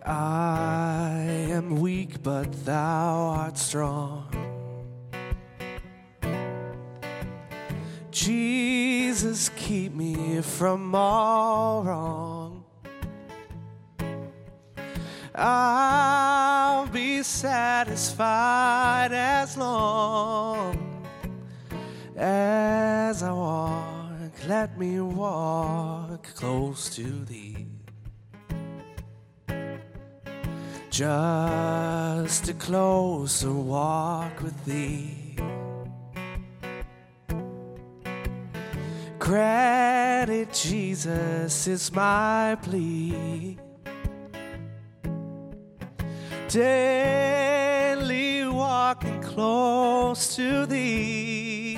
I am weak, but thou art strong. Jesus, keep me from all wrong. I'll be satisfied as long as I walk. Let me walk close to thee. Just a closer walk with thee. Granted, Jesus is my plea. Daily walking close to thee.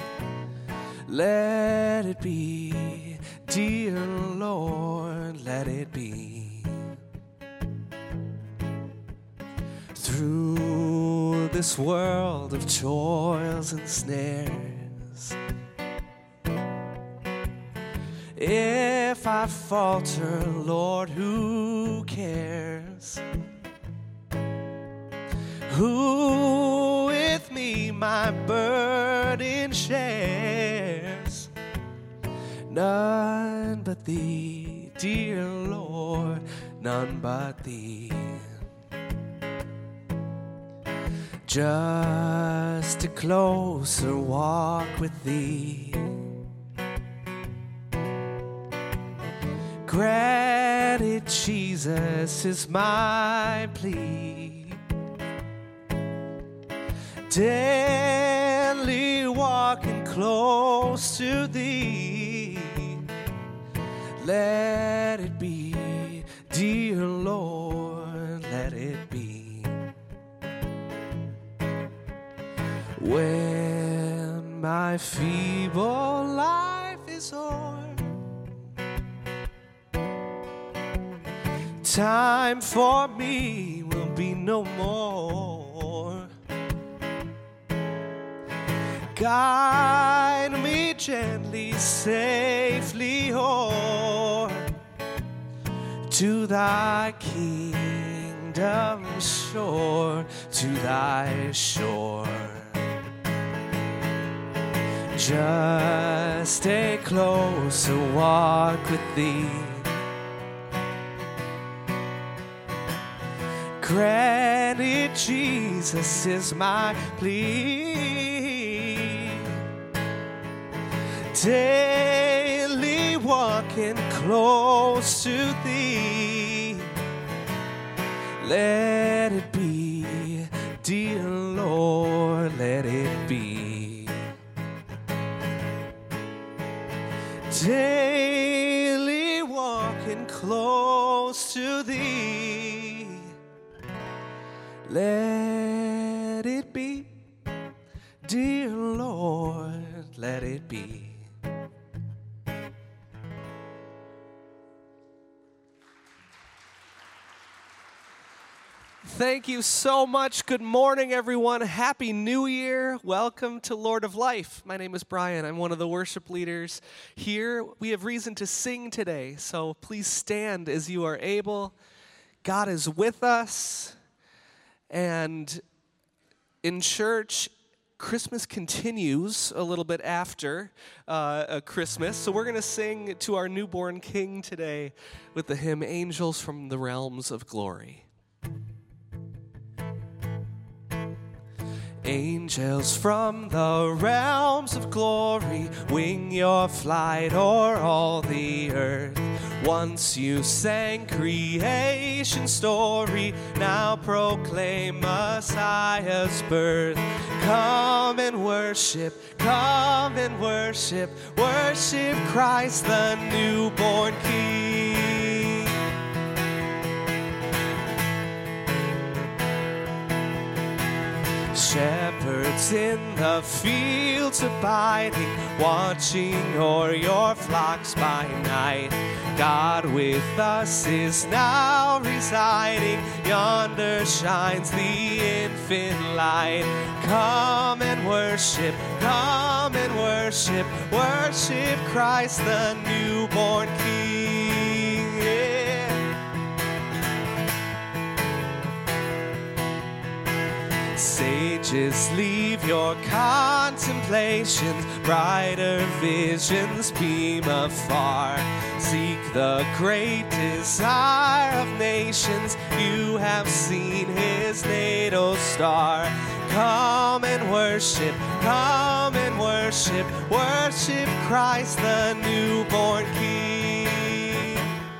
Let it be, dear Lord, let it be. Through this world of toils and snares, if I falter, Lord, who cares? Who with me my burden shares? None but thee, dear Lord, none but thee. Just a closer walk with thee. Granted, Jesus is my plea. Daily walking close to thee. Let it be, dear Lord, let it be. When my feeble life is o'er, time for me will be no more. Guide me gently, safely o'er to thy kingdom shore, to thy shore. Just a closer walk with thee. Granted, Jesus is my plea. Daily walking close to thee. Let it be, dear Lord, let it be. Daily walking close to thee. Let it be, dear Lord, let it be. Thank you so much. Good morning, everyone. Happy New Year. Welcome to Lord of Life. My name is Brian. I'm one of the worship leaders here. We have reason to sing today, so please stand as you are able. God is with us. And in church, Christmas continues a little bit after Christmas. So we're going to sing to our newborn King today with the hymn, Angels from the Realms of Glory. Angels from the realms of glory, wing your flight o'er all the earth. Once you sang creation's story, now proclaim Messiah's birth. Come and worship, worship Christ the newborn King. Shepherds in the fields abiding, watching o'er your flocks by night. God with us is now residing, yonder shines the infant light. Come and worship, worship Christ the newborn King. Yeah. ages, leave your contemplations, brighter visions beam afar. Seek the great desire of nations, you have seen his natal star. Come and worship, worship Christ the newborn King.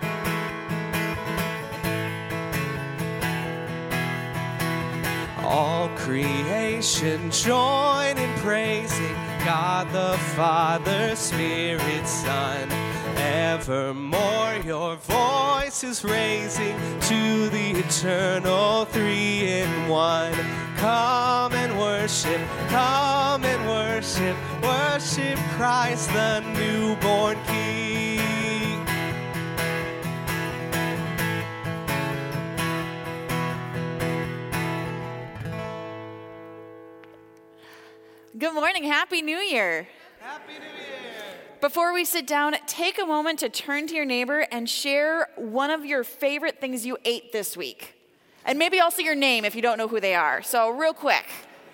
All creation join in praising God the Father, Spirit, Son. Evermore your voice is raising to the eternal three in one. Come and worship, worship Christ the newborn King. Good morning. Happy New Year. Happy New Year. Before we sit down, take a moment to turn to your neighbor and share one of your favorite things you ate this week. And maybe also your name if you don't know who they are. So real quick.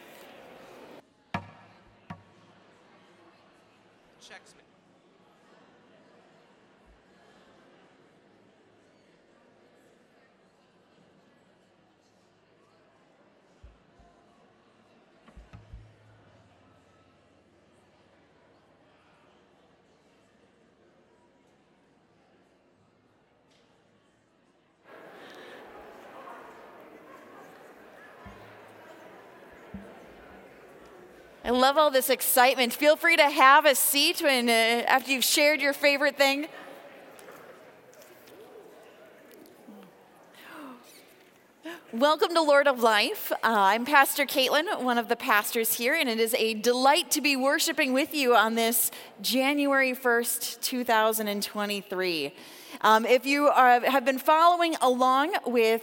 Checks me. I love all this excitement. Feel free to have a seat when, after you've shared your favorite thing. Welcome to Lord of Life. I'm Pastor Caitlin, one of the pastors here, and it is a delight to be worshiping with you on this January 1st, 2023. If you have been following along with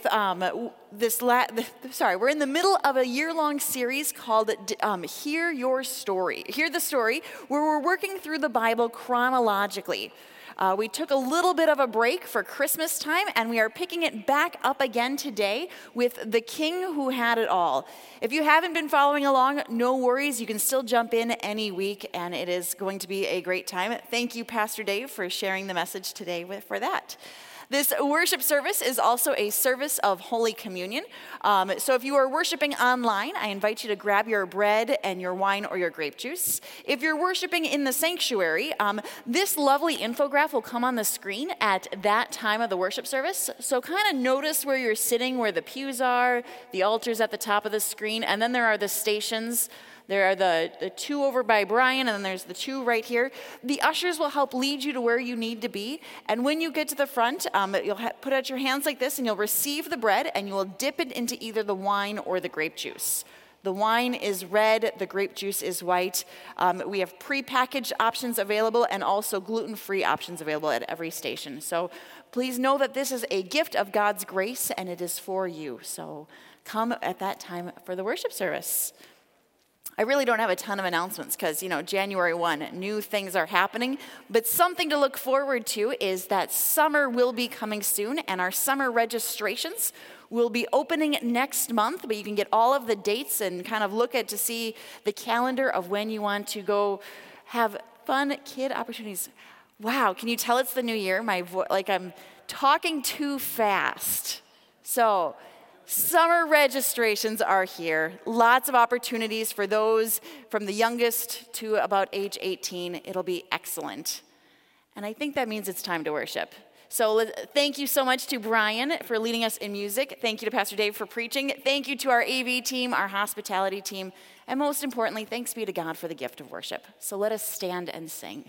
we're in the middle of a year-long series called Hear Your Story. Hear the Story, where we're working through the Bible chronologically. We took a little bit of a break for Christmas time, and we are picking it back up again today with the King who had it all. If you haven't been following along, no worries. You can still jump in any week, and it is going to be a great time. Thank you, Pastor Dave, for sharing the message today for that. This worship service is also a service of Holy Communion. So if you are worshiping online, I invite you to grab your bread and your wine or your grape juice. If you're worshiping in the sanctuary, this lovely infograph will come on the screen at that time of the worship service. So kind of notice where you're sitting, where the pews are, the altar's at the top of the screen, and then there are the stations. There are the two over by Brian, and then there's the two right here. The ushers will help lead you to where you need to be. And when you get to the front, you'll put out your hands like this, and you'll receive the bread, and you will dip it into either the wine or the grape juice. The wine is red, the grape juice is white. We have pre-packaged options available and also gluten-free options available at every station. So please know that this is a gift of God's grace, and it is for you. So come at that time for the worship service. I really don't have a ton of announcements because, January 1, new things are happening. But something to look forward to is that summer will be coming soon, and our summer registrations will be opening next month. But you can get all of the dates and kind of look to see the calendar of when you want to go have fun kid opportunities. Wow, can you tell it's the new year? I'm talking too fast. So summer registrations are here. Lots of opportunities for those from the youngest to about age 18. It'll be excellent. And I think that means it's time to worship. So thank you so much to Brian for leading us in music. Thank you to Pastor Dave for preaching. Thank you to our AV team, our hospitality team. And most importantly, thanks be to God for the gift of worship. So let us stand and sing.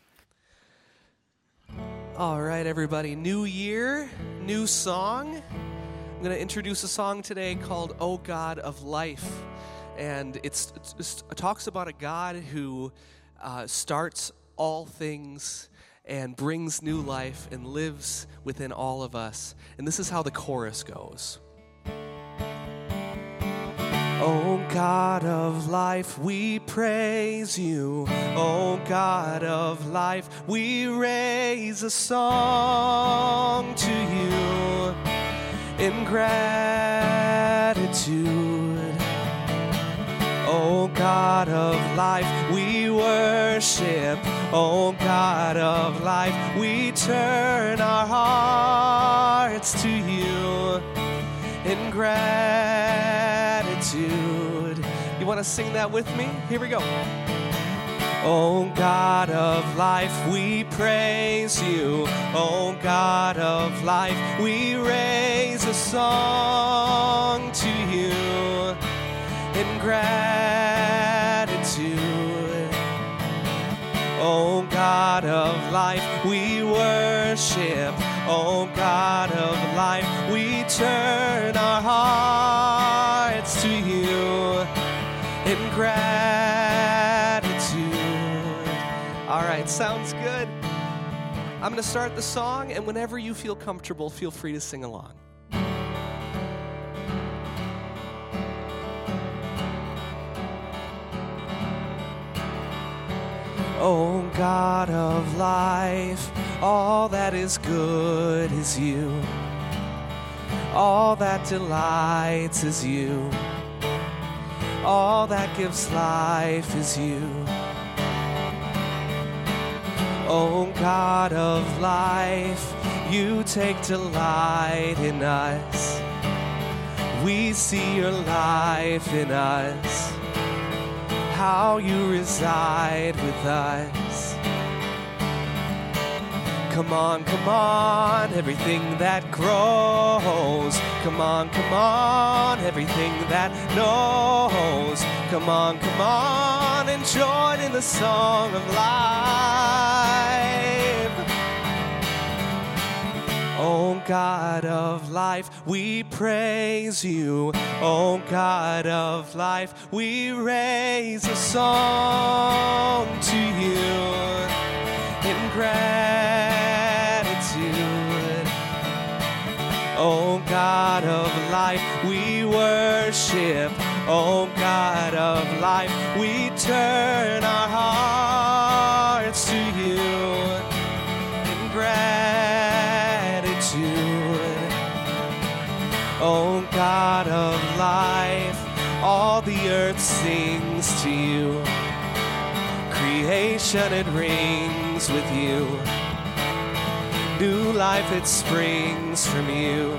All right, everybody. New year, new song. I'm going to introduce a song today called "O God of Life," and it talks about a God who starts all things and brings new life and lives within all of us. And this is how the chorus goes. O God of life, we praise you. O God of life, we raise a song to you in gratitude. Oh God of life, we worship. Oh God of life, we turn our hearts to you in gratitude. You want to sing that with me? Here we go. Oh God of life, we praise you. Oh God of life, we raise a song to you in gratitude. Oh God of life, we worship. Oh God of life, we turn our hearts to you in gratitude. All right, sounds good. I'm going to start the song, and whenever you feel comfortable, feel free to sing along. Oh God of life, all that is good is you. All that delights is you. All that gives life is you. Oh God of life, you take delight in us. We see your life in us, how you reside with us. Come on, everything that grows. Come on, everything that knows. Come on, and join in the song of life. Oh God of life, we praise you. Oh God of life, we raise a song to you in gratitude. Oh God of life, we worship. Oh God of life, we turn our hearts to you in gratitude. Oh God of life, all the earth sings to you. Creation, it rings with you. New life, it springs from you.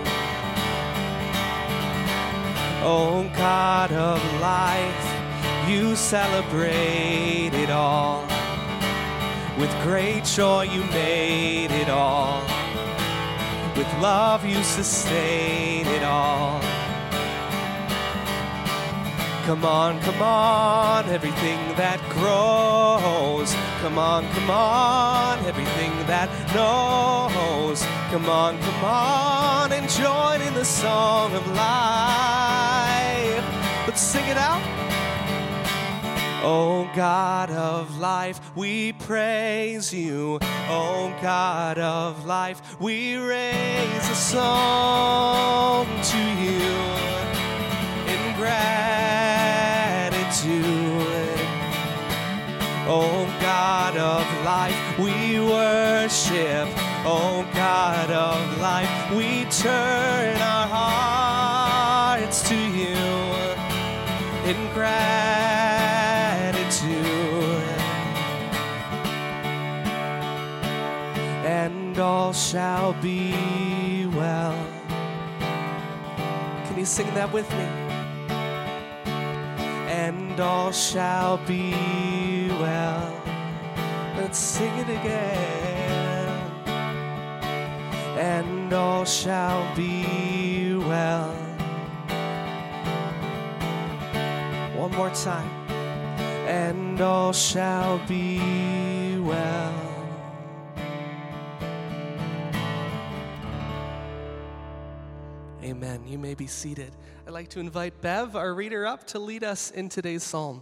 Oh God of life, you celebrate it all. With great joy you made it all. With love you sustain it all. Come on, everything that grows. Come on, everything that knows. Come on, and join in the song of life. Let's sing it out. Oh God of life, we praise you. Oh God of life, we raise a song to you in gratitude. Oh God of life, we worship. Oh God of life, we turn our hearts to you in gratitude. And all shall be well. Can you sing that with me? And all shall be well. Let's sing it again. And all shall be well. One more time. And all shall be well. Amen. You may be seated. I'd like to invite Bev, our reader, up to lead us in today's psalm.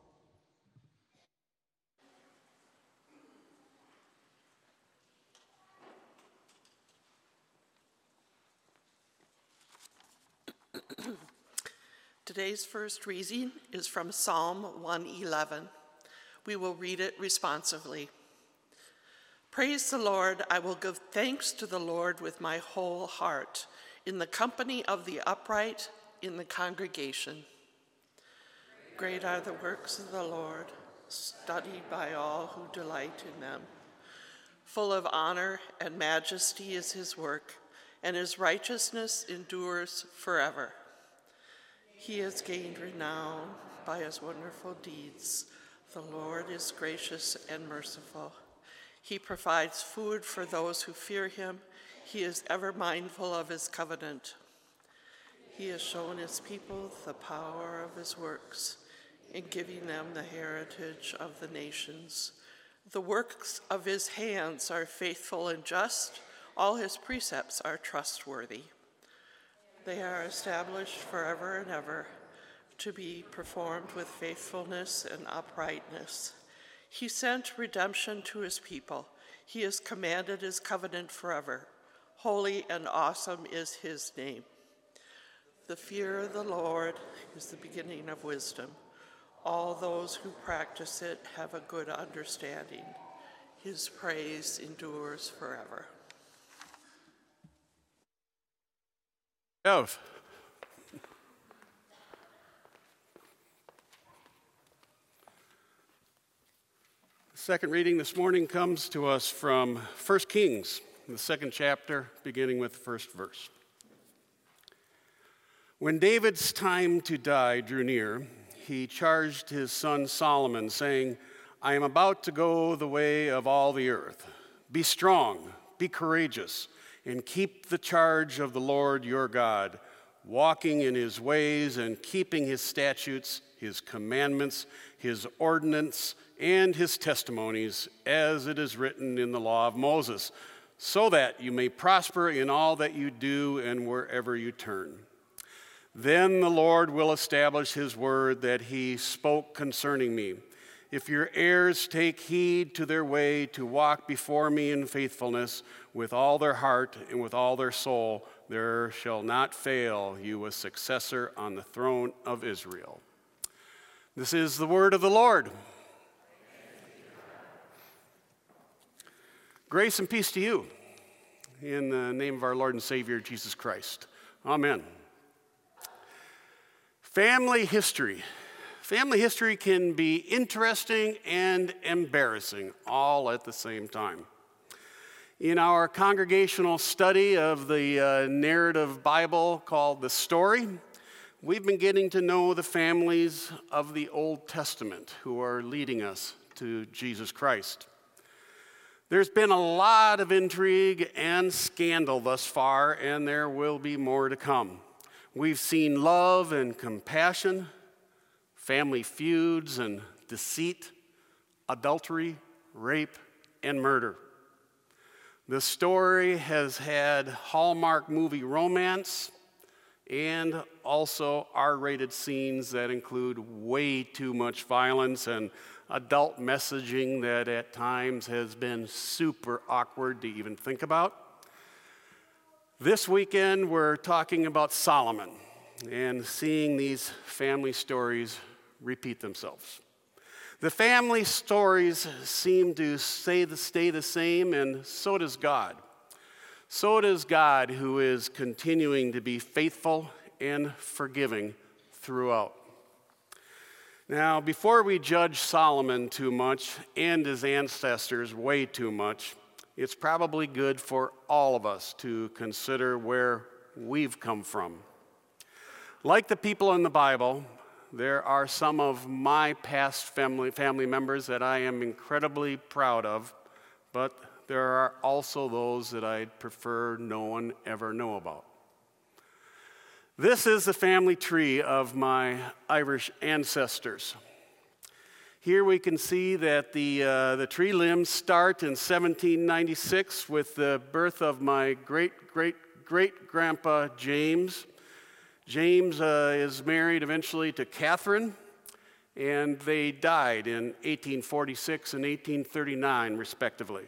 Today's first reading is from Psalm 111. We will read it responsively. Praise the Lord, I will give thanks to the Lord with my whole heart, in the company of the upright, in the congregation. Great are the works of the Lord, studied by all who delight in them. Full of honor and majesty is his work, and his righteousness endures forever. He has gained renown by his wonderful deeds. The Lord is gracious and merciful. He provides food for those who fear him. He is ever mindful of his covenant. He has shown his people the power of his works in giving them the heritage of the nations. The works of his hands are faithful and just. All his precepts are trustworthy. They are established forever and ever, to be performed with faithfulness and uprightness. He sent redemption to his people. He has commanded his covenant forever. Holy and awesome is his name. The fear of the Lord is the beginning of wisdom. All those who practice it have a good understanding. His praise endures forever. Ev. The second reading this morning comes to us from 1 Kings, the second chapter, beginning with the first verse. When David's time to die drew near, he charged his son Solomon, saying, I am about to go the way of all the earth. Be strong, be courageous, and keep the charge of the Lord your God, walking in his ways and keeping his statutes, his commandments, his ordinance, and his testimonies, as it is written in the law of Moses, so that you may prosper in all that you do and wherever you turn. Then the Lord will establish his word that he spoke concerning me. If your heirs take heed to their way to walk before me in faithfulness with all their heart and with all their soul, there shall not fail you a successor on the throne of Israel. This is the word of the Lord. Grace and peace to you, in the name of our Lord and Savior, Jesus Christ. Amen. Family history. Family history can be interesting and embarrassing all at the same time. In our congregational study of the narrative Bible called The Story, we've been getting to know the families of the Old Testament who are leading us to Jesus Christ. There's been a lot of intrigue and scandal thus far, and there will be more to come. We've seen love and compassion, family feuds and deceit, adultery, rape, and murder. The story has had Hallmark movie romance and also R-rated scenes that include way too much violence and adult messaging that at times has been super awkward to even think about. This weekend, we're talking about Solomon and seeing these family stories repeat themselves. The family stories seem to stay the same, and so does God. So does God, who is continuing to be faithful and forgiving throughout. Now, before we judge Solomon too much and his ancestors way too much, it's probably good for all of us to consider where we've come from. Like the people in the Bible, there are some of my past family members that I am incredibly proud of, but there are also those that I'd prefer no one ever know about. This is the family tree of my Irish ancestors. Here we can see that the tree limbs start in 1796 with the birth of my great-great-great-grandpa James. James is married eventually to Catherine, and they died in 1846 and 1839, respectively.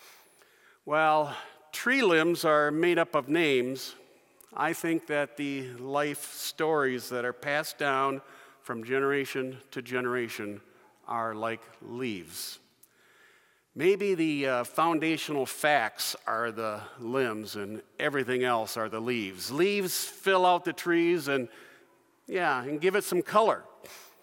While tree limbs are made up of names, I think that the life stories that are passed down from generation to generation are like leaves. Maybe the foundational facts are the limbs and everything else are the leaves. Leaves fill out the trees and give it some color.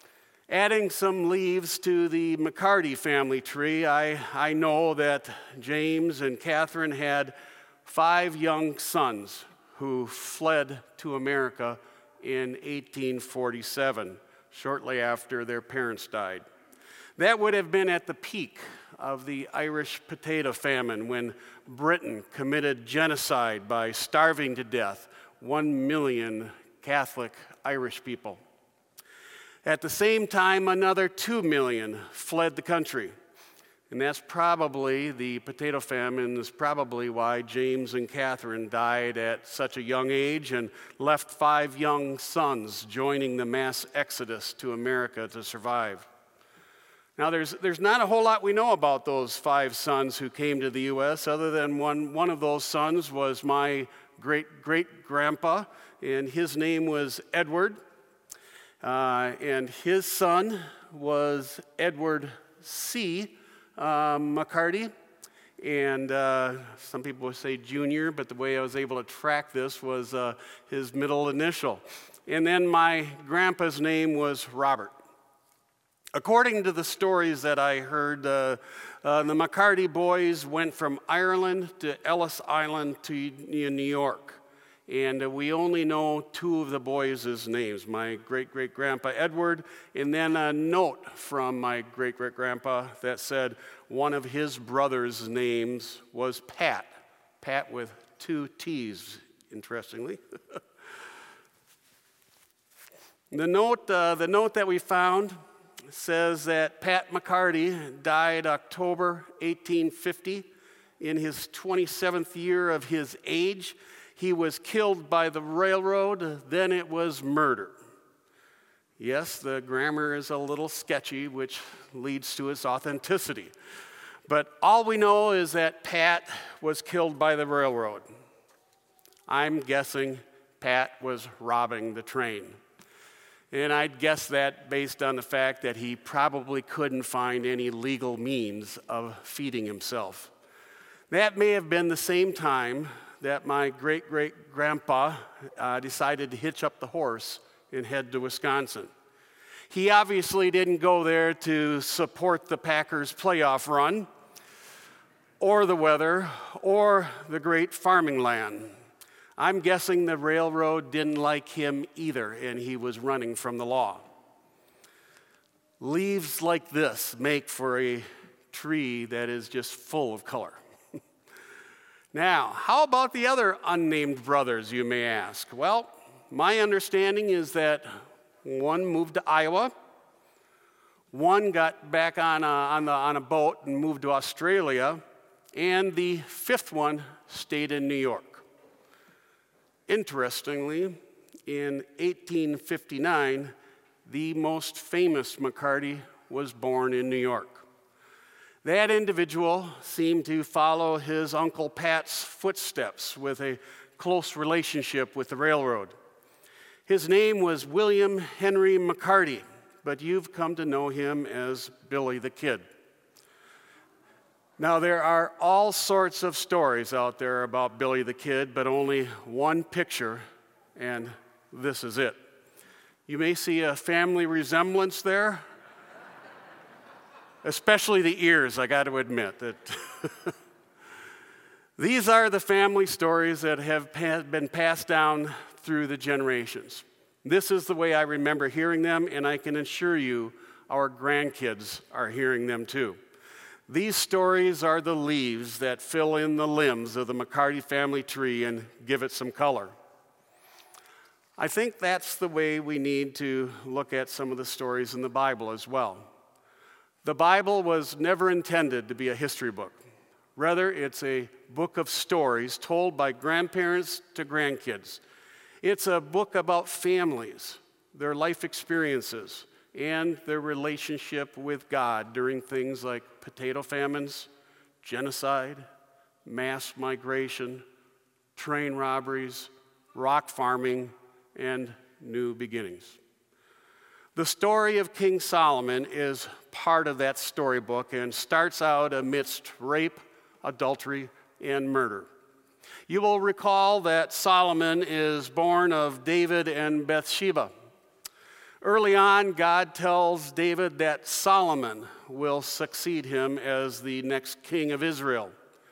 Adding some leaves to the McCarty family tree, I know that James and Catherine had 5 young sons who fled to America in 1847, shortly after their parents died. That would have been at the peak of the Irish potato famine when Britain committed genocide by starving to death 1 million Catholic Irish people. At the same time, another 2 million fled the country. And that's probably, the potato famine is probably why James and Catherine died at such a young age and left 5 young sons joining the mass exodus to America to survive. Now, there's not a whole lot we know about those 5 sons who came to the U.S., other than one of those sons was my great-great-grandpa, and his name was Edward. And his son was Edward C. McCarty, and some people would say Junior, but the way I was able to track this was his middle initial. And then my grandpa's name was Robert. According to the stories that I heard, the McCarty boys went from Ireland to Ellis Island to New York. And we only know 2 of the boys' names, my great-great-grandpa Edward, and then a note from my great-great-grandpa that said one of his brothers' names was Pat. Pat with 2 T's, interestingly. The note that we found says that Pat McCarty died October 1850 in his 27th year of his age. He was killed by the railroad, then it was murder. Yes, the grammar is a little sketchy, which leads to its authenticity. But all we know is that Pat was killed by the railroad. I'm guessing Pat was robbing the train. And I'd guess that based on the fact that he probably couldn't find any legal means of feeding himself. That may have been the same time that my great-great-grandpa decided to hitch up the horse and head to Wisconsin. He obviously didn't go there to support the Packers' playoff run, or the weather, or the great farming land. I'm guessing the railroad didn't like him either, and he was running from the law. Leaves like this make for a tree that is just full of color. Now, how about the other unnamed brothers, you may ask? Well, my understanding is that one moved to Iowa, one got back on a boat and moved to Australia, and the 5th one stayed in New York. Interestingly, in 1859, the most famous McCarty was born in New York. That individual seemed to follow his Uncle Pat's footsteps with a close relationship with the railroad. His name was William Henry McCarty, but you've come to know him as Billy the Kid. Now, there are all sorts of stories out there about Billy the Kid, but only one picture, and this is it. You may see a family resemblance there, especially the ears, I got to admit. That These are the family stories that have been passed down through the generations. This is the way I remember hearing them, and I can assure you our grandkids are hearing them too. These stories are the leaves that fill in the limbs of the McCarty family tree and give it some color. I think that's the way we need to look at some of the stories in the Bible as well. The Bible was never intended to be a history book. Rather, it's a book of stories told by grandparents to grandkids. It's a book about families, their life experiences, and their relationship with God during things like potato famines, genocide, mass migration, train robberies, rock farming, and new beginnings. The story of King Solomon is part of that storybook and starts out amidst rape, adultery, and murder. You will recall that Solomon is born of David and Bathsheba. Early on, God tells David that Solomon will succeed him as the next king of Israel.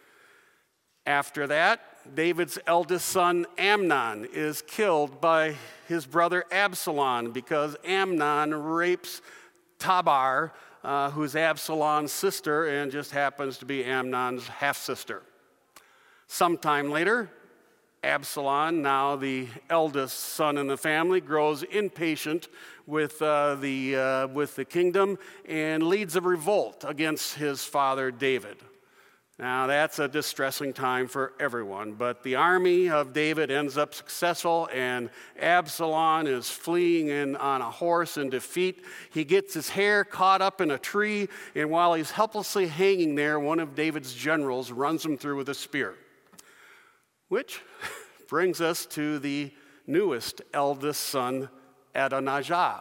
After that, David's eldest son Amnon is killed by his brother Absalom because Amnon rapes Tamar, who's Absalom's sister and just happens to be Amnon's half-sister. Sometime later, Absalom, now the eldest son in the family, grows impatient with the kingdom and leads a revolt against his father David. Now, that's a distressing time for everyone, but the army of David ends up successful, and Absalom is fleeing on a horse in defeat. He gets his hair caught up in a tree, and while he's helplessly hanging there, one of David's generals runs him through with a spear. Which brings us to the newest eldest son, Adonijah.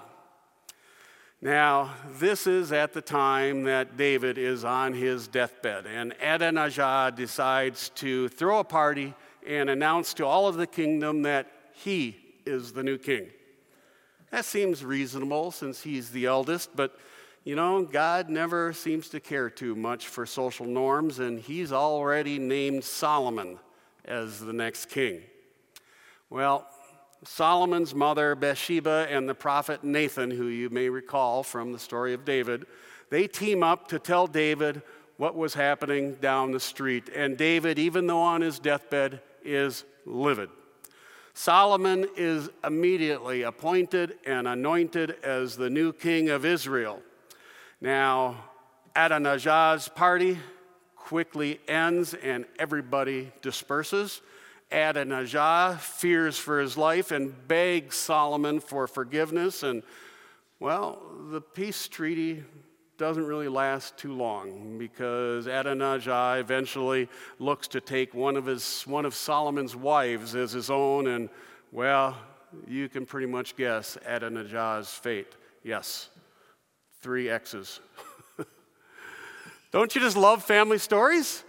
Now, this is at the time that David is on his deathbed, and Adonijah decides to throw a party and announce to all of the kingdom that he is the new king. That seems reasonable since he's the eldest, but God never seems to care too much for social norms, and he's already named Solomon as the next king. Well, Solomon's mother, Bathsheba, and the prophet Nathan, who you may recall from the story of David, they team up to tell David what was happening down the street. And David, even though on his deathbed, is livid. Solomon is immediately appointed and anointed as the new king of Israel. Now, Adonijah's party quickly ends and everybody disperses. Adonijah fears for his life and begs Solomon for forgiveness. And, well, the peace treaty doesn't really last too long because Adonijah eventually looks to take one of Solomon's wives as his own. And, well, you can pretty much guess Adonijah's fate. Yes, 3 X's. Don't you just love family stories?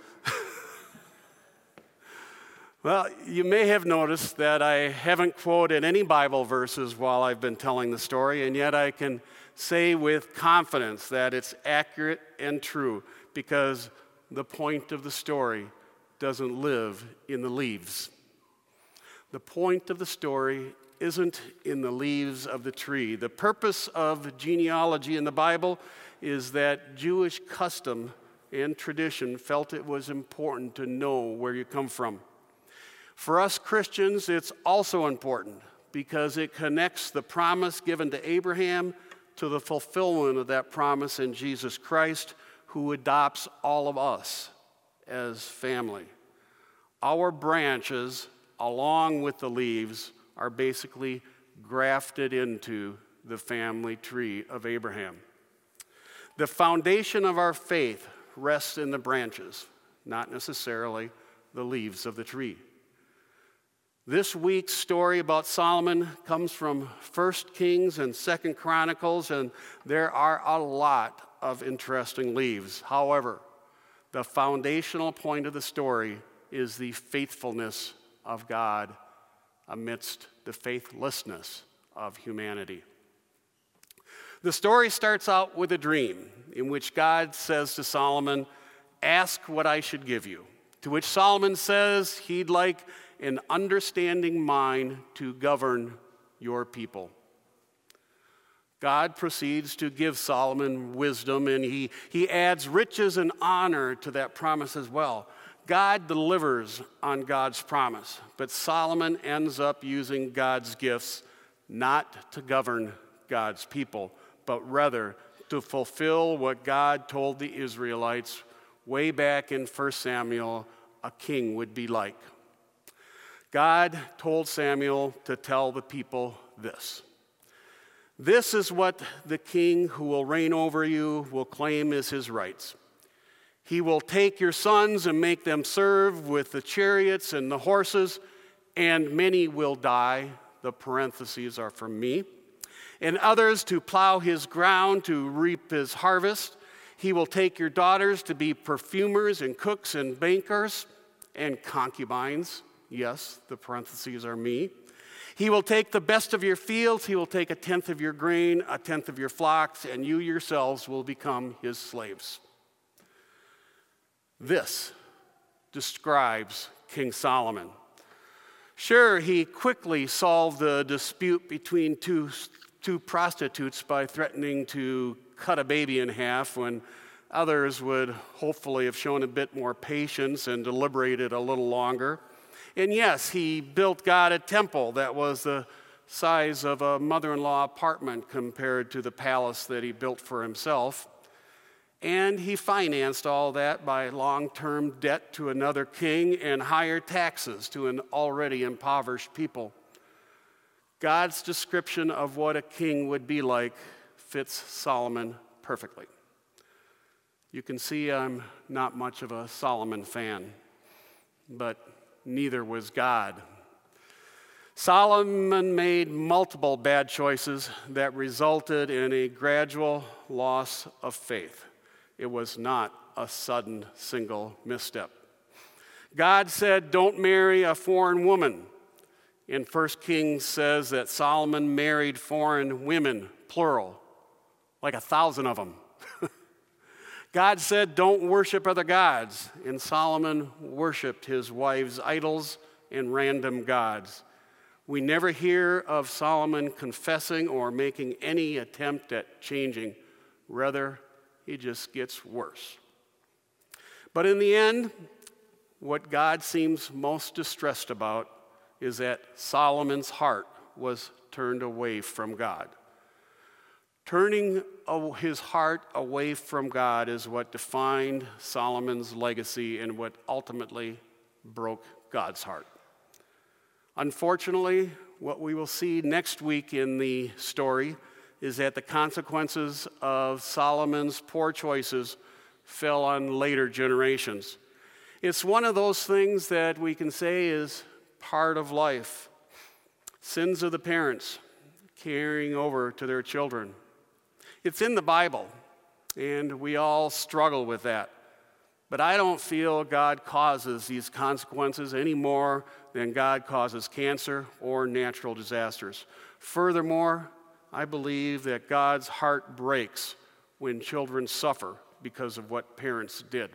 Well, you may have noticed that I haven't quoted any Bible verses while I've been telling the story, and yet I can say with confidence that it's accurate and true because the point of the story doesn't live in the leaves. The point of the story isn't in the leaves of the tree. The purpose of genealogy in the Bible is that Jewish custom and tradition felt it was important to know where you come from. For us Christians, it's also important because it connects the promise given to Abraham to the fulfillment of that promise in Jesus Christ, who adopts all of us as family. Our branches, along with the leaves, are basically grafted into the family tree of Abraham. The foundation of our faith rests in the branches, not necessarily the leaves of the tree. This week's story about Solomon comes from 1 Kings and 2 Chronicles, and there are a lot of interesting leaves. However, the foundational point of the story is the faithfulness of God amidst the faithlessness of humanity. The story starts out with a dream in which God says to Solomon, "Ask what I should give you." To which Solomon says he'd like an understanding mind to govern your people. God proceeds to give Solomon wisdom, and he adds riches and honor to that promise as well. God delivers on God's promise, but Solomon ends up using God's gifts not to govern God's people, but rather to fulfill what God told the Israelites way back in 1 Samuel a king would be like. God told Samuel to tell the people this. "This is what the king who will reign over you will claim as his rights. He will take your sons and make them serve with the chariots and the horses, and many will die," the parentheses are from me, "and others to plow his ground, to reap his harvest. He will take your daughters to be perfumers and cooks and bakers and concubines." Yes, the parentheses are me. He will take the best of your fields, he will take a tenth of your grain, a tenth of your flocks, and you yourselves will become his slaves. This describes King Solomon. Sure, he quickly solved the dispute between two prostitutes by threatening to cut a baby in half when others would hopefully have shown a bit more patience and deliberated a little longer. And yes, he built God a temple that was the size of a mother-in-law apartment compared to the palace that he built for himself. And he financed all that by long-term debt to another king and higher taxes to an already impoverished people. God's description of what a king would be like fits Solomon perfectly. You can see I'm not much of a Solomon fan, but neither was God. Solomon made multiple bad choices that resulted in a gradual loss of faith. It was not a sudden single misstep. God said, don't marry a foreign woman. And 1 Kings says that Solomon married foreign women, plural, like 1,000 of them. God said, don't worship other gods. And Solomon worshiped his wife's idols and random gods. We never hear of Solomon confessing or making any attempt at changing. Rather, he just gets worse. But in the end, what God seems most distressed about is that Solomon's heart was turned away from God. Turning his heart away from God is what defined Solomon's legacy and what ultimately broke God's heart. Unfortunately, what we will see next week in the story is that the consequences of Solomon's poor choices fell on later generations. It's one of those things that we can say is part of life. Sins of the parents carrying over to their children. It's in the Bible, and we all struggle with that. But I don't feel God causes these consequences any more than God causes cancer or natural disasters. Furthermore, I believe that God's heart breaks when children suffer because of what parents did.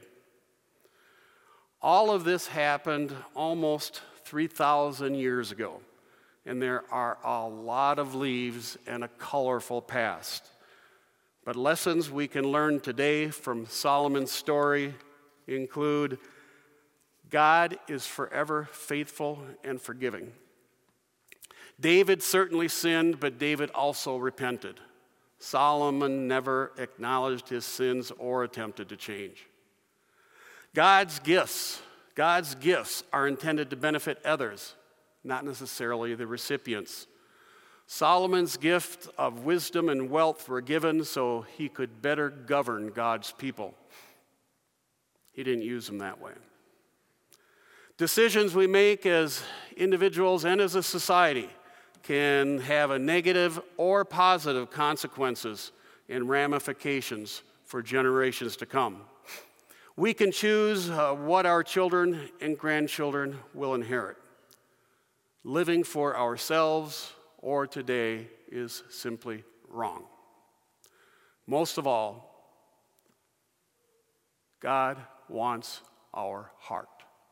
All of this happened almost 3,000 years ago, and there are a lot of leaves and a colorful past. But lessons we can learn today from Solomon's story include God is forever faithful and forgiving. David certainly sinned, but David also repented. Solomon never acknowledged his sins or attempted to change. God's gifts are intended to benefit others, not necessarily the recipients. Solomon's gift of wisdom and wealth were given so he could better govern God's people. He didn't use them that way. Decisions we make as individuals and as a society can have a negative or positive consequences and ramifications for generations to come. We can choose what our children and grandchildren will inherit. Living for ourselves or today is simply wrong. Most of all, God wants our heart.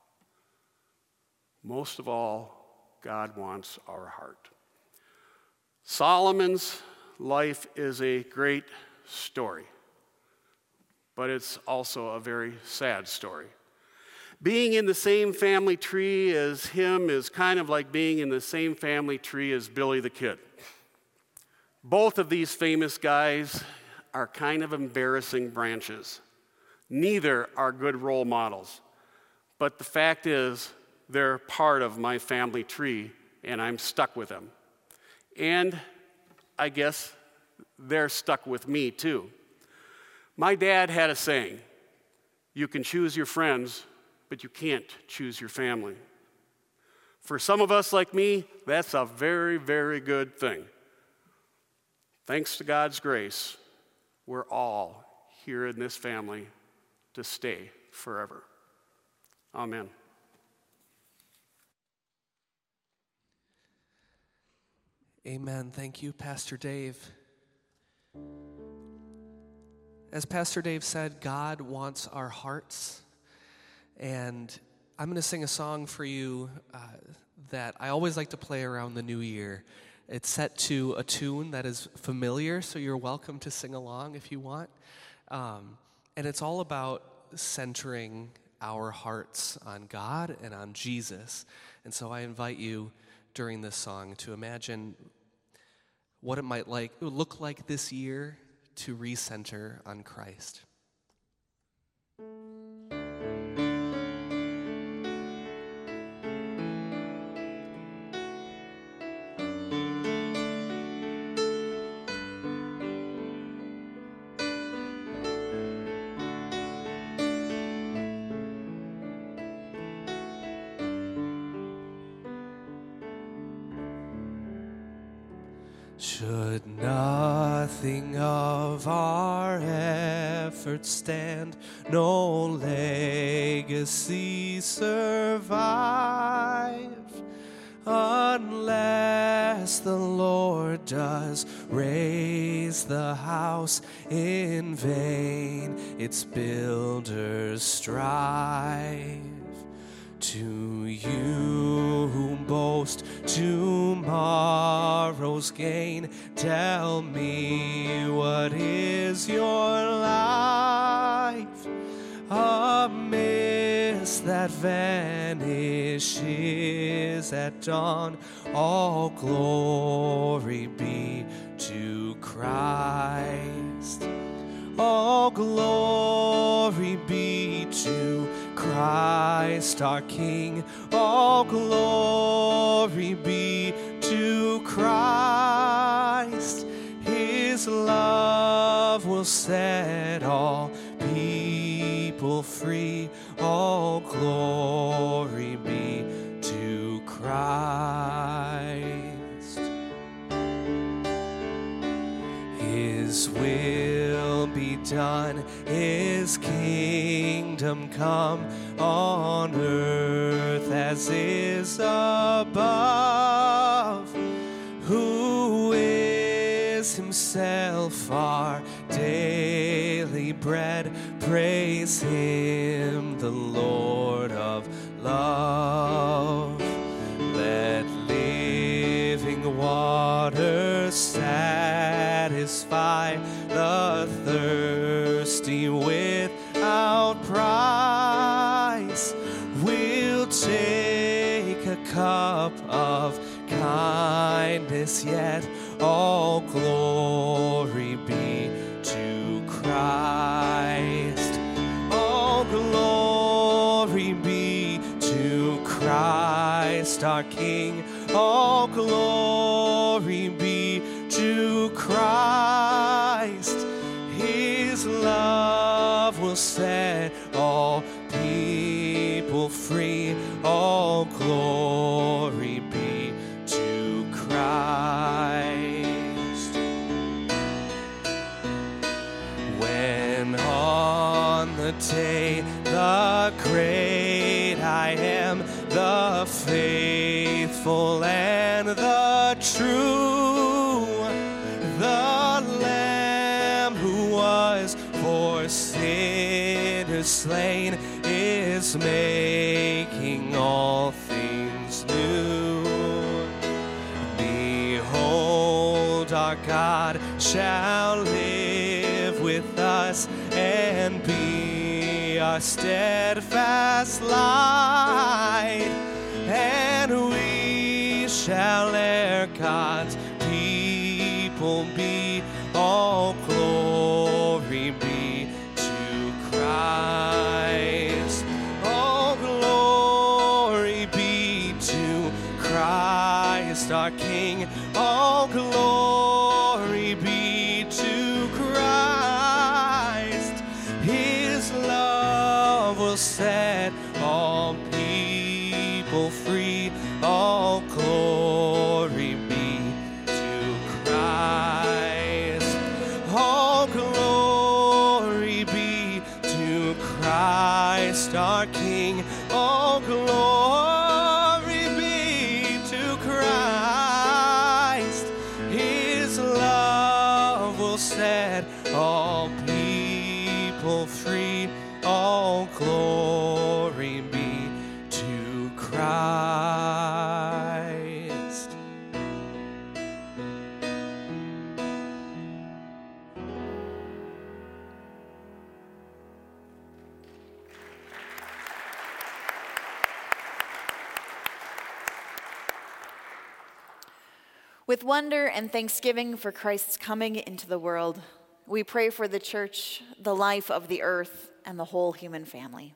Most of all, God wants our heart. Solomon's life is a great story, but it's also a very sad story. Being in the same family tree as him is kind of like being in the same family tree as Billy the Kid. Both of these famous guys are kind of embarrassing branches. Neither are good role models. But the fact is, they're part of my family tree, and I'm stuck with them. And I guess they're stuck with me too. My dad had a saying, you can choose your friends, but you can't choose your family. For some of us like me, that's a very, very good thing. Thanks to God's grace, we're all here in this family to stay forever. Amen. Amen. Thank you, Pastor Dave. As Pastor Dave said, God wants our hearts. And I'm going to sing a song for you that I always like to play around the new year. It's set to a tune that is familiar, so you're welcome to sing along if you want. And it's all about centering our hearts on God and on Jesus. And so I invite you during this song to imagine what it might look like this year to recenter on Christ. Should nothing of our efforts stand, no legacy survive, unless the Lord does raise the house in vain, its builders strive. To you who boast tomorrow's gain, tell me, what is your life? A mist that vanishes at dawn, all glory be to Christ. All glory be to Christ our King. All glory be to Christ. His love will set all people free. All glory be to Christ. His will be done, His kingdom come, on earth as is above. Who is Himself our daily bread? Praise Him, the Lord of love. Let living waters satisfy the thirsty without price. We'll take a cup of kindness, yet all glory be to Christ. All glory be to Christ our King. All glory be to Christ. His love will set all people free. All glory be to Christ. When on the day the great I am, the faithful and the true, the Lamb who was for sinners slain is making all things new. Behold, our God shall live with us and be our steadfast light, and we shall ere God's people be. All glory be to Christ. All glory be to Christ our King. All glory be to Christ. His love will set all people free. All glory be to Christ. All glory be to Christ our King. All glory. all glory be to Christ. With wonder and thanksgiving for Christ's coming into the world, we pray for the church, the life of the earth, and the whole human family.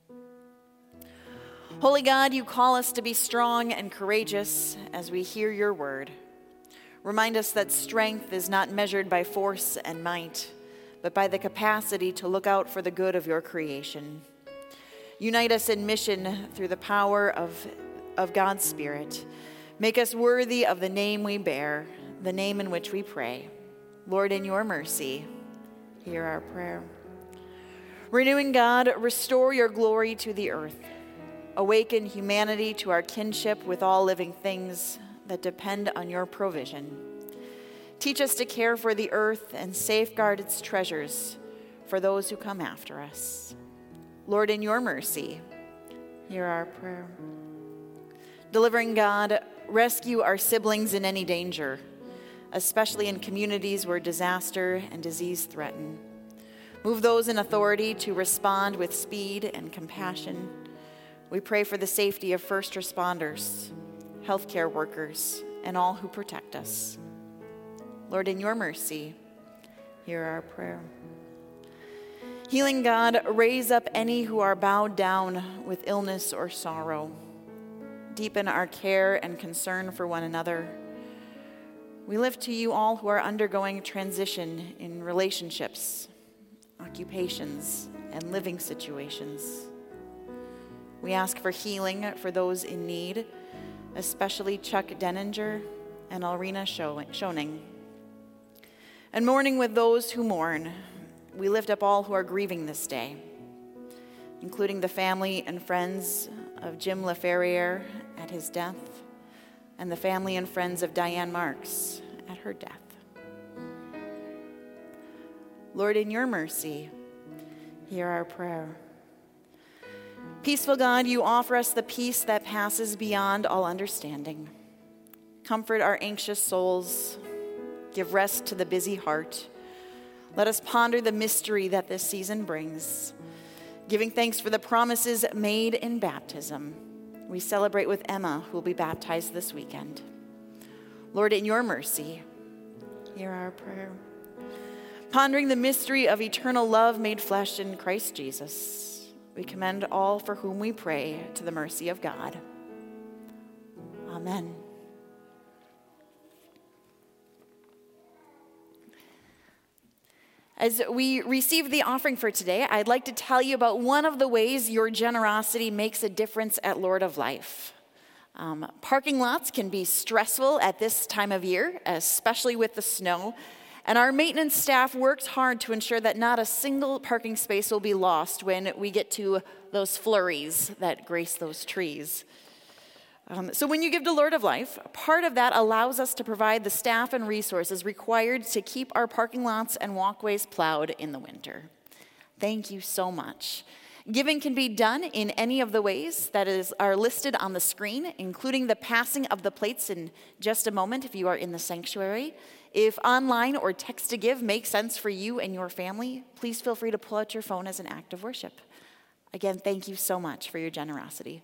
Holy God, you call us to be strong and courageous as we hear your word. Remind us that strength is not measured by force and might, but by the capacity to look out for the good of your creation. Unite us in mission through the power of God's Spirit. Make us worthy of the name we bear, the name in which we pray. Lord, in your mercy, hear our prayer. Renewing God, restore your glory to the earth. Awaken humanity to our kinship with all living things that depend on your provision. Teach us to care for the earth and safeguard its treasures for those who come after us. Lord, in your mercy, hear our prayer. Delivering God, rescue our siblings in any danger, especially in communities where disaster and disease threaten. Move those in authority to respond with speed and compassion. We pray for the safety of first responders, healthcare workers, and all who protect us. Lord, in your mercy, hear our prayer. Healing God, raise up any who are bowed down with illness or sorrow. Deepen our care and concern for one another. We lift to you all who are undergoing transition in relationships, occupations, and living situations. We ask for healing for those in need, especially Chuck Denninger and Alrina Schoening. And mourning with those who mourn, we lift up all who are grieving this day, including the family and friends of Jim LaFerriere at his death, and the family and friends of Diane Marks at her death. Lord, in your mercy, hear our prayer. Peaceful God, you offer us the peace that passes beyond all understanding. Comfort our anxious souls. Give rest to the busy heart. Let us ponder the mystery that this season brings. Giving thanks for the promises made in baptism, we celebrate with Emma, who will be baptized this weekend. Lord, in your mercy, hear our prayer. Pondering the mystery of eternal love made flesh in Christ Jesus, we commend all for whom we pray to the mercy of God. Amen. As we receive the offering for today, I'd like to tell you about one of the ways your generosity makes a difference at Lord of Life. Parking lots can be stressful at this time of year, especially with the snow, and our maintenance staff works hard to ensure that not a single parking space will be lost when we get to those flurries that grace those trees. So when you give to Lord of Life, part of that allows us to provide the staff and resources required to keep our parking lots and walkways plowed in the winter. Thank you so much. Giving can be done in any of the ways that are listed on the screen, including the passing of the plates in just a moment if you are in the sanctuary. If online or text to give makes sense for you and your family, please feel free to pull out your phone as an act of worship. Again, thank you so much for your generosity.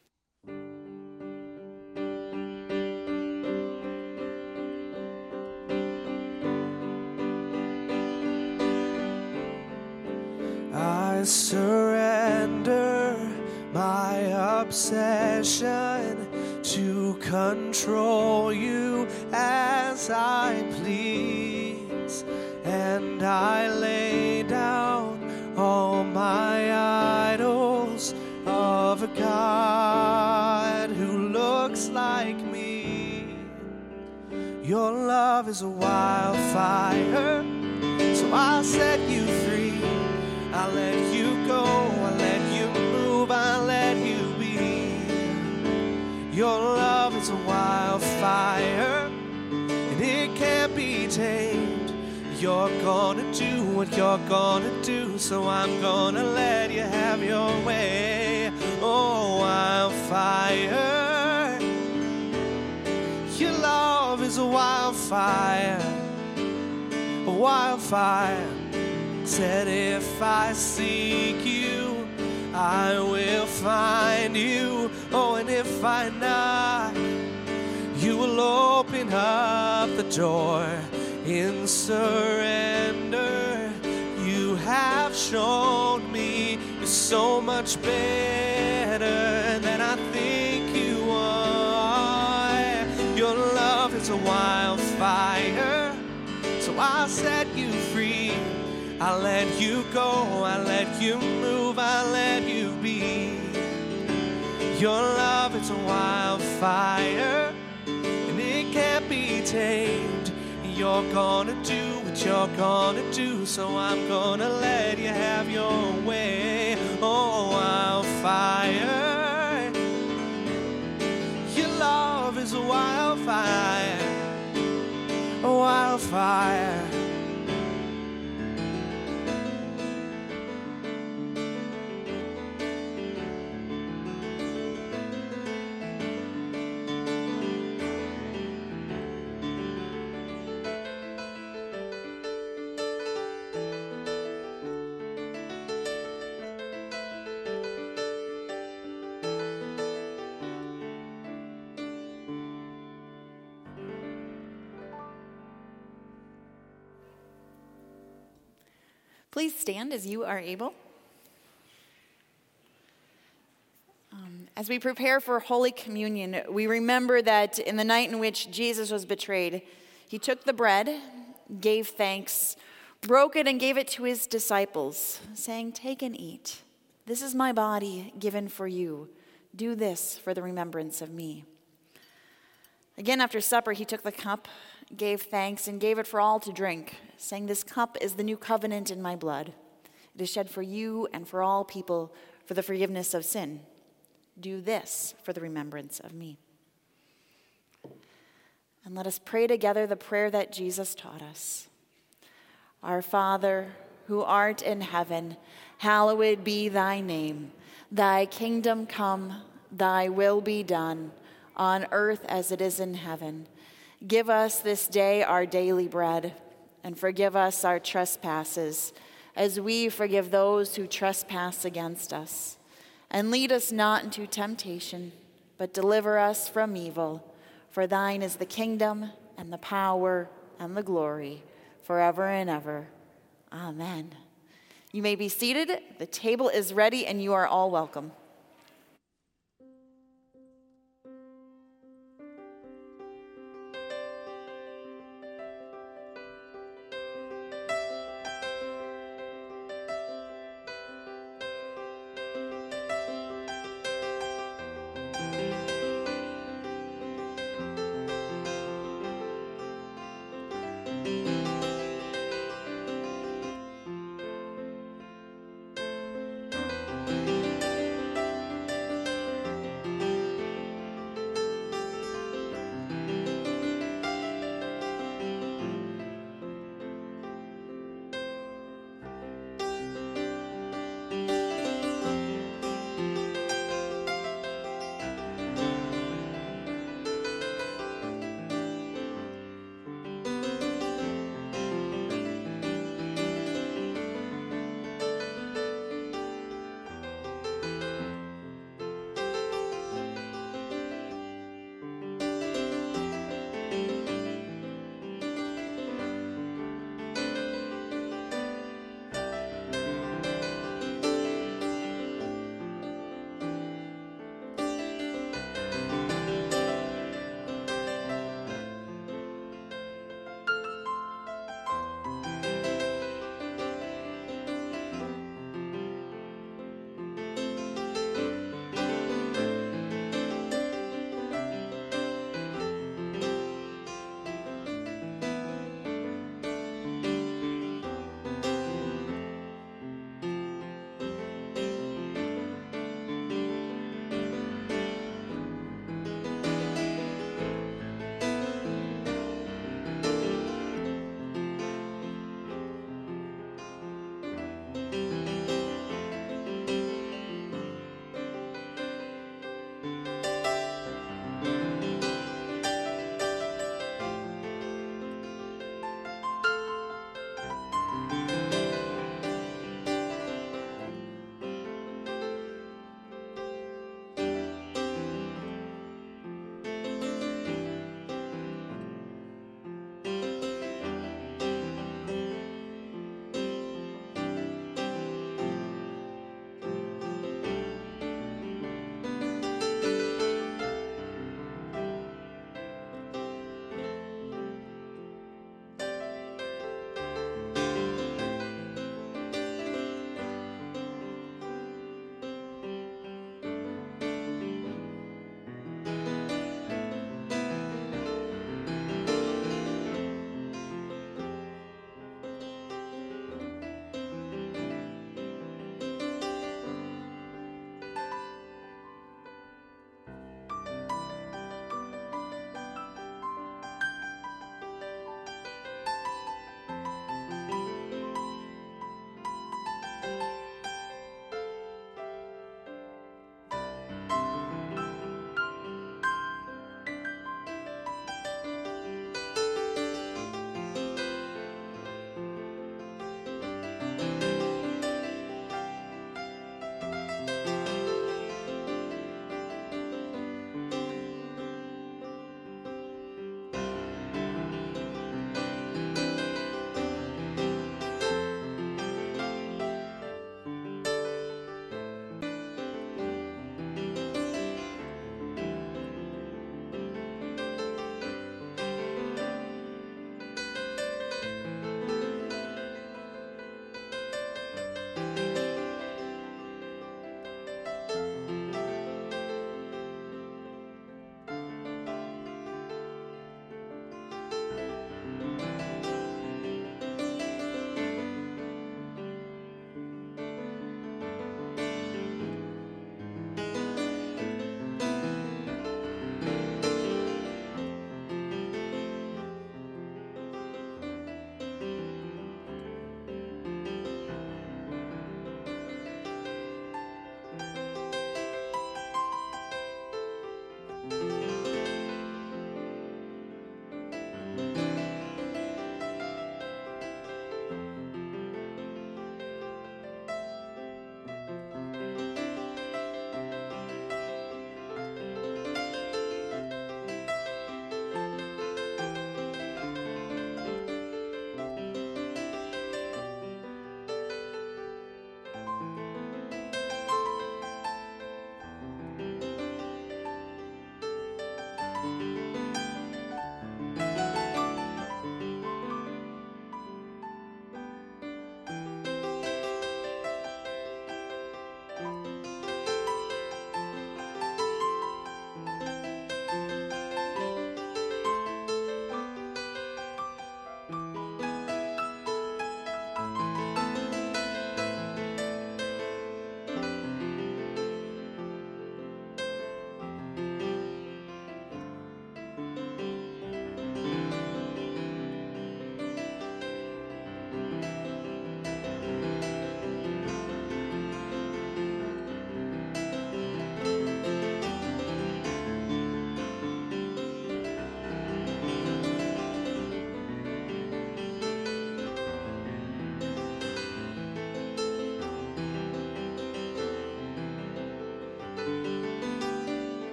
I surrender my obsession to control you as I please, and I lay down all my idols of a God who looks like me. Your love is a wildfire, so I'll set you free. I'll let you go, I'll let you move, I'll let you be. Your love is a wildfire, and it can't be tamed. You're gonna do what you're gonna do, so I'm gonna let you have your way. Oh, wildfire, your love is a wildfire, a wildfire. Said if I seek you, I will find you. Oh, and if I knock, you will open up the door in surrender. You have shown me you're so much better than I think you are. Your love is a wildfire, so I'll set you free. I'll let you go, I'll let you move, I'll let you be. Your love is a wildfire, and it can't be tamed. You're gonna do what you're gonna do, so I'm gonna let you have your way. Oh, wildfire, your love is a wildfire, a wildfire. Please stand as you are able. As we prepare for Holy Communion, we remember that in the night in which Jesus was betrayed, he took the bread, gave thanks, broke it, and gave it to his disciples, saying, "Take and eat. This is my body given for you. Do this for the remembrance of me." Again, after supper, he took the cup, gave thanks, and gave it for all to drink, saying, "This cup is the new covenant in my blood. It is shed for you and for all people for the forgiveness of sin. Do this for the remembrance of me." And let us pray together the prayer that Jesus taught us. Our Father, who art in heaven, hallowed be thy name. Thy kingdom come, thy will be done, on earth as it is in heaven. Give us this day our daily bread, and forgive us our trespasses, as we forgive those who trespass against us. And lead us not into temptation, but deliver us from evil. For thine is the kingdom, and the power, and the glory, forever and ever. Amen. You may be seated. The table is ready, and you are all welcome.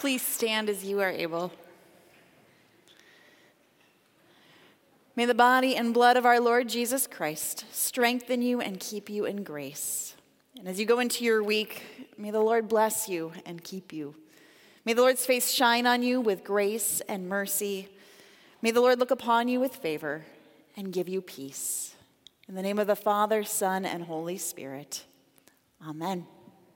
Please stand as you are able. May the body and blood of our Lord Jesus Christ strengthen you and keep you in grace. And as you go into your week, may the Lord bless you and keep you. May the Lord's face shine on you with grace and mercy. May the Lord look upon you with favor and give you peace. In the name of the Father, Son, and Holy Spirit. Amen.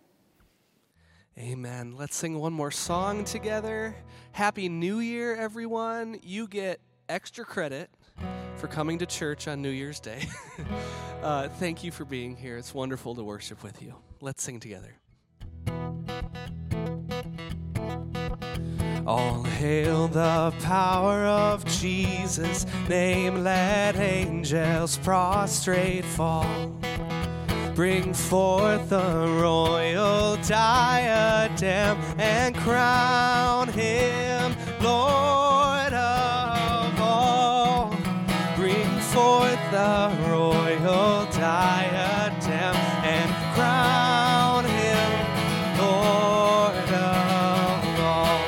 Amen. Let's sing one more song together. Happy New Year, everyone. You get extra credit for coming to church on New Year's Day. Thank you for being here. It's wonderful to worship with you. Let's sing together. All hail the power of Jesus' name. Let angels prostrate fall. Bring forth the royal diadem and crown him Lord of all. Bring forth the royal diadem and crown him Lord of all.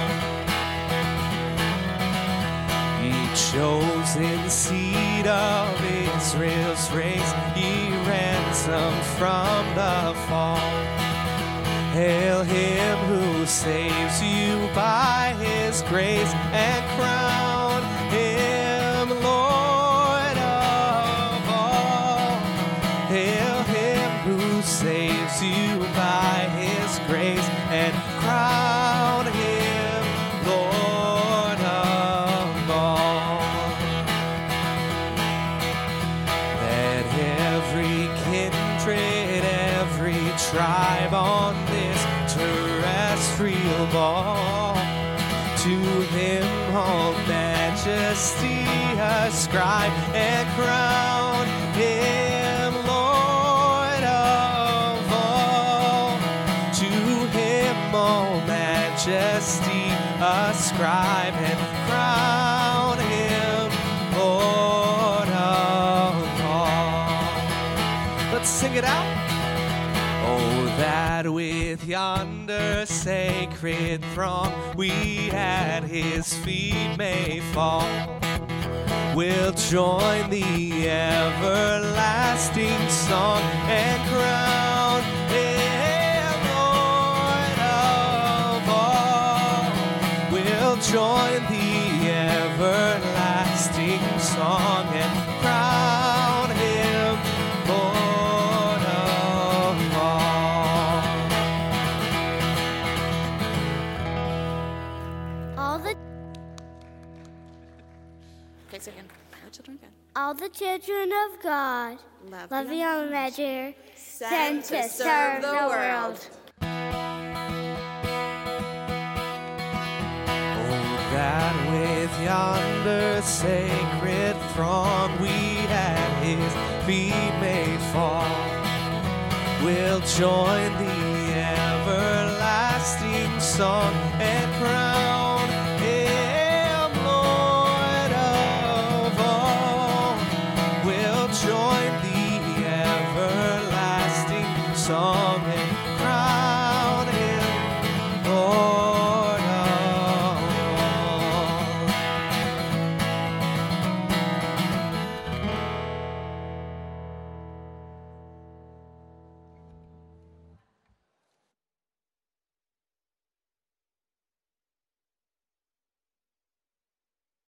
Ye chosen seed of Israel's race, ye ransom from the fall. Hail him who saves you by his grace and crown him Lord of all. Hail him who saves you by his grace and crown him Lord of all. Let every kindred, every tribe on this terrestrial ball, to him all majesty ascribe and crown him Lord of all. To him all majesty ascribe and crown him Lord of all. Let's sing it out. Oh, that with yonder sacred throng we at his feet may fall. We'll join the everlasting song and crown him Lord of all. We'll join the everlasting song and crown him Lord of all. All the Okay, so again. Our children again. All the children of God, Love love beyond beyond measure, sent to serve the world. Oh, that with yonder sacred throng we at his feet may fall. We'll join the everlasting song and cry.